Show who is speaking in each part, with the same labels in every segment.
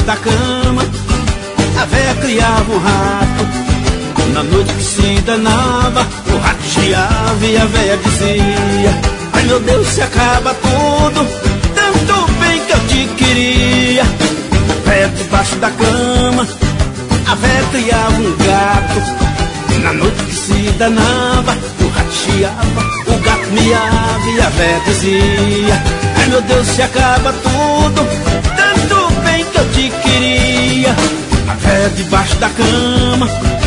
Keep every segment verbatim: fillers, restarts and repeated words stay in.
Speaker 1: debaixo da cama, a véia criava um rato. Na noite que se danava, o rato chiava e a véia dizia: ai meu Deus, se acaba tudo, tanto bem que eu te queria. A véia debaixo da cama, a véia criava um gato. Na noite que se danava, o rato chiava, o gato miava e a véia dizia: ai meu Deus, se acaba tudo, tanto bem que eu te queria. A véia debaixo da cama,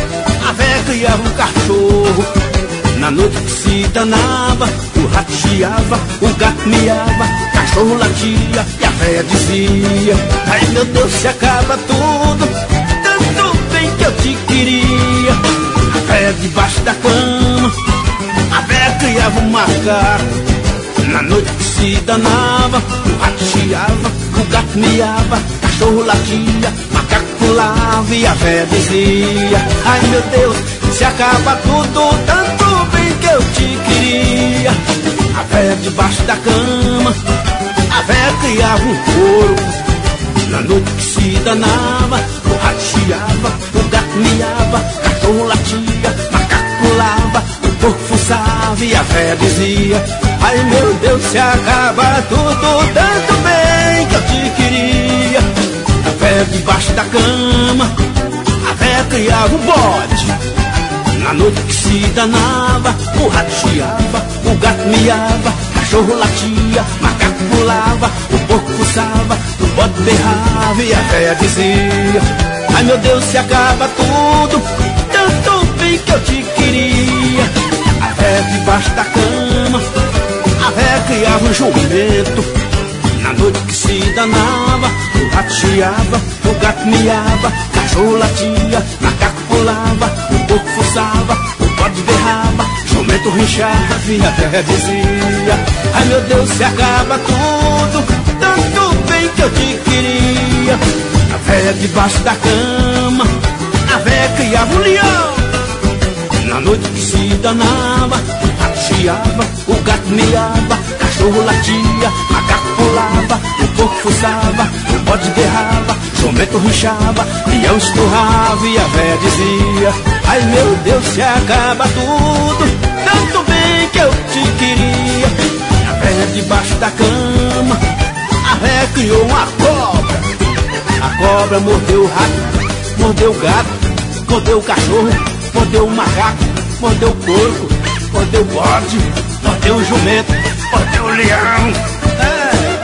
Speaker 1: a véia criava um cachorro. Na noite que se danava, o rato chiava, o gato miava, cachorro latia e a véia dizia: ai meu Deus, se acaba tudo, tanto bem que eu te queria. A véia debaixo da cama, a véia criava um macaco. Na noite que se danava, o rato chiava, o gato miava, cachorro latia, macaco pulava e a véia dizia: ai meu Deus, se acaba tudo, tanto bem que eu te queria. A véia debaixo da cama, a véia criava um porco. Na noite que se danava, o rato chiava, o gato miava, cachorro latia, macaco pulava, o porco fuçava e a véia dizia: ai meu Deus, se acaba tudo, tanto bem que eu te queria. A véia debaixo da cama, a véia criava um bode. Na noite que se danava, o rato chiava, o gato miava, cachorro latia, macaco pulava, o porco fuçava, o bode berrava e a véia dizia: ai meu Deus, se acaba tudo, tanto bem que eu te queria. A véia debaixo da cama, a véia criava um jumento. Na noite que se danava, o rato chiava, o gato miava, cachorro latia, macaco pulava, o porco fuçava, o bode berrava, jumento rinchava e a véia dizia: ai meu Deus, se acaba tudo, tanto bem que eu te queria. A véia debaixo da cama, a véia criava um leão. Na noite que se danava, o rato chiava, o gato miava, cachorro latia, macaco pulava, o porco fuçava, o bode berrava, jumento rinchava, leão esturrava e a véia dizia: ai meu Deus, se acaba tudo, tanto bem que eu te queria. A véia debaixo da cama, a véia criou uma cobra. A cobra mordeu o rato, mordeu o gato, mordeu o cachorro, mordeu o macaco, mordeu o porco, mordeu o bode, mordeu o jumento, mordeu o leão. É.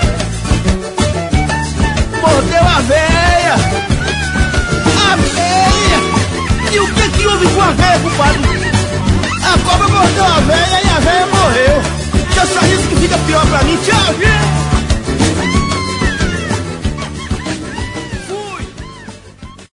Speaker 1: Mordeu a véia. A véia. E o que que houve com a véia, compadre? A cobra mordeu a véia e a véia morreu.